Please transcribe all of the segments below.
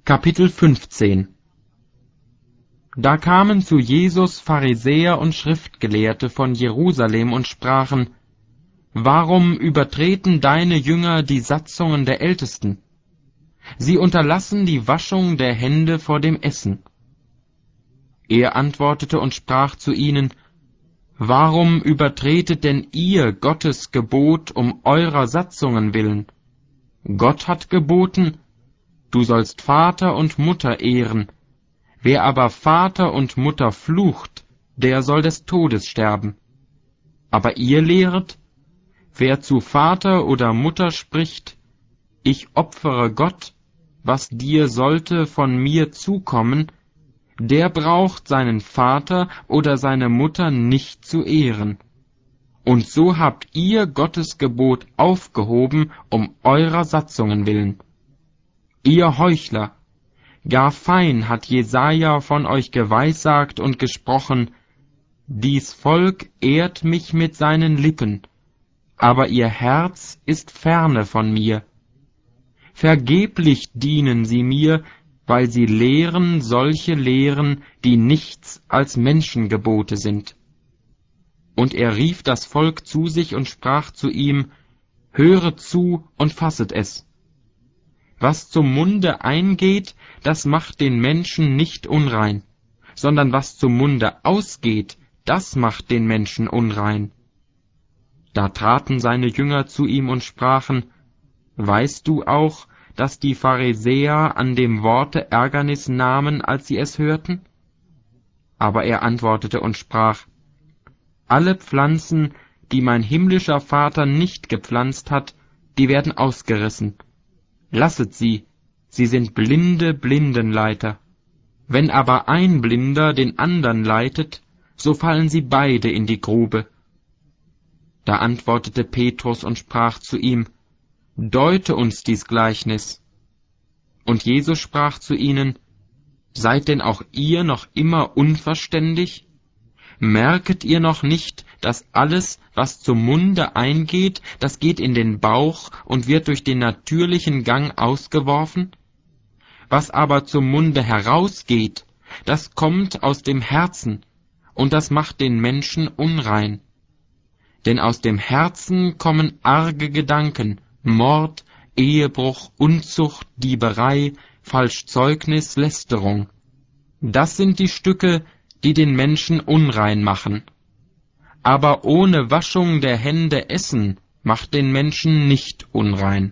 Kapitel 15. Da kamen zu Jesus Pharisäer und Schriftgelehrte von Jerusalem und sprachen: Warum übertreten deine Jünger die Satzungen der Ältesten? Sie unterlassen die Waschung der Hände vor dem Essen. Er antwortete und sprach zu ihnen: Warum übertretet denn ihr Gottes Gebot um eurer Satzungen willen? Gott hat geboten: Du sollst Vater und Mutter ehren. Wer aber Vater und Mutter flucht, der soll des Todes sterben. Aber ihr lehret: Wer zu Vater oder Mutter spricht: Ich opfere Gott, was dir sollte von mir zukommen, der braucht seinen Vater oder seine Mutter nicht zu ehren. Und so habt ihr Gottes Gebot aufgehoben um eurer Satzungen willen. Ihr Heuchler! Gar fein hat Jesaja von euch geweissagt und gesprochen: Dies Volk ehrt mich mit seinen Lippen, aber ihr Herz ist ferne von mir. Vergeblich dienen sie mir, weil sie lehren solche Lehren, die nichts als Menschengebote sind. Und er rief das Volk zu sich und sprach zu ihm: Höret zu und fasset es. Was zum Munde eingeht, das macht den Menschen nicht unrein, sondern was zum Munde ausgeht, das macht den Menschen unrein. Da traten seine Jünger zu ihm und sprachen: Weißt du auch, dass die Pharisäer an dem Worte Ärgernis nahmen, als sie es hörten? Aber er antwortete und sprach: Alle Pflanzen, die mein himmlischer Vater nicht gepflanzt hat, die werden ausgerissen. Lasset sie sind blinde Blindenleiter. Wenn aber ein Blinder den andern leitet, so fallen sie beide in die Grube. Da antwortete Petrus und sprach zu ihm: Deute uns dies Gleichnis. Und Jesus sprach zu ihnen: Seid denn auch ihr noch immer unverständig? Merket ihr noch nicht, dass alles, was zum Munde eingeht, das geht in den Bauch und wird durch den natürlichen Gang ausgeworfen? Was aber zum Munde herausgeht, das kommt aus dem Herzen, und das macht den Menschen unrein. Denn aus dem Herzen kommen arge Gedanken, Mord, Ehebruch, Unzucht, Dieberei, Falschzeugnis, Lästerung. Das sind die Stücke, die den Menschen unrein machen. Aber ohne Waschung der Hände essen macht den Menschen nicht unrein.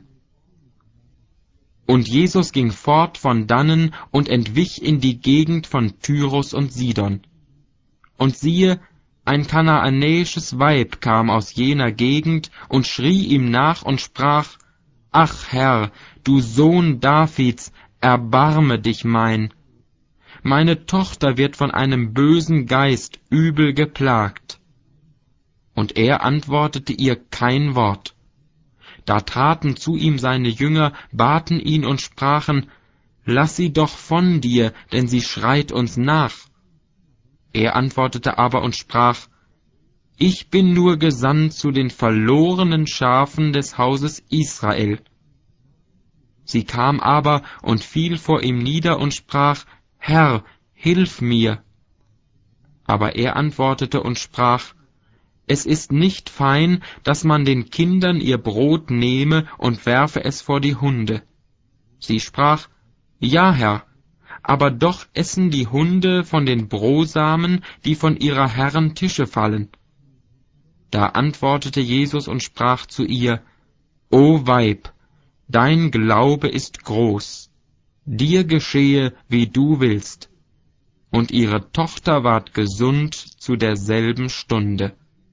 Und Jesus ging fort von dannen und entwich in die Gegend von Tyrus und Sidon. Und siehe, ein kanaanäisches Weib kam aus jener Gegend und schrie ihm nach und sprach: Ach Herr, du Sohn Davids, erbarme dich mein. Meine Tochter wird von einem bösen Geist übel geplagt. Und er antwortete ihr kein Wort. Da traten zu ihm seine Jünger, baten ihn und sprachen: Lass sie doch von dir, denn sie schreit uns nach. Er antwortete aber und sprach: Ich bin nur gesandt zu den verlorenen Schafen des Hauses Israel. Sie kam aber und fiel vor ihm nieder und sprach: Herr, hilf mir. Aber er antwortete und sprach: Es ist nicht fein, dass man den Kindern ihr Brot nehme und werfe es vor die Hunde. Sie sprach: Ja, Herr, aber doch essen die Hunde von den Brosamen, die von ihrer Herren Tische fallen. Da antwortete Jesus und sprach zu ihr: O Weib, dein Glaube ist groß. Dir geschehe, wie du willst. Und ihre Tochter ward gesund zu derselben Stunde.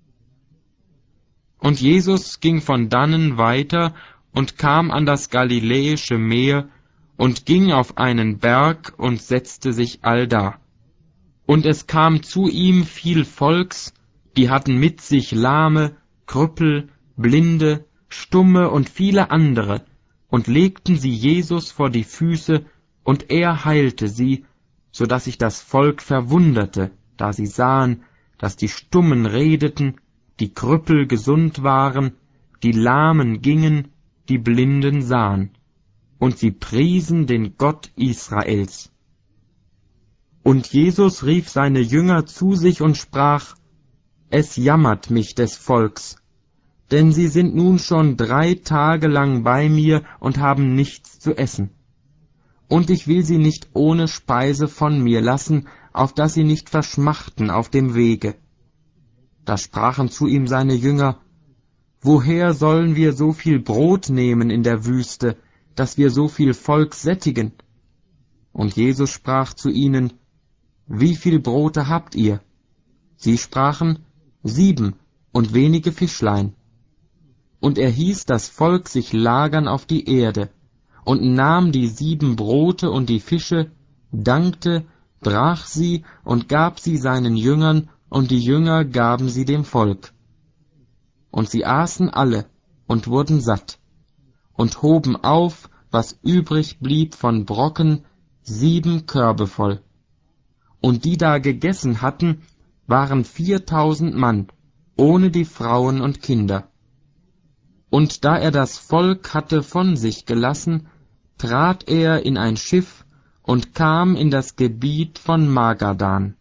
Und Jesus ging von dannen weiter und kam an das Galiläische Meer und ging auf einen Berg und setzte sich allda. Und es kam zu ihm viel Volks, die hatten mit sich Lahme, Krüppel, Blinde, Stumme und viele andere, und legten sie Jesus vor die Füße, und er heilte sie, so dass sich das Volk verwunderte, da sie sahen, dass die Stummen redeten, die Krüppel gesund waren, die Lahmen gingen, die Blinden sahen. und sie priesen den Gott Israels. Und Jesus rief seine Jünger zu sich und sprach: Es jammert mich des Volks, denn sie sind nun schon 3 Tage lang bei mir und haben nichts zu essen. Und ich will sie nicht ohne Speise von mir lassen, auf dass sie nicht verschmachten auf dem Wege. Da sprachen zu ihm seine Jünger: Woher sollen wir so viel Brot nehmen in der Wüste, dass wir so viel Volk sättigen? Und Jesus sprach zu ihnen: Wie viel Brote habt ihr? Sie sprachen: 7 und wenige Fischlein. Und er hieß das Volk sich lagern auf die Erde, und nahm die 7 Brote und die Fische, dankte, brach sie und gab sie seinen Jüngern, und die Jünger gaben sie dem Volk. Und sie aßen alle und wurden satt, und hoben auf, was übrig blieb von Brocken, 7 Körbe voll. Und die da gegessen hatten, waren 4.000 Mann, ohne die Frauen und Kinder. Und da er das Volk hatte von sich gelassen, trat er in ein Schiff und kam in das Gebiet von Magadan.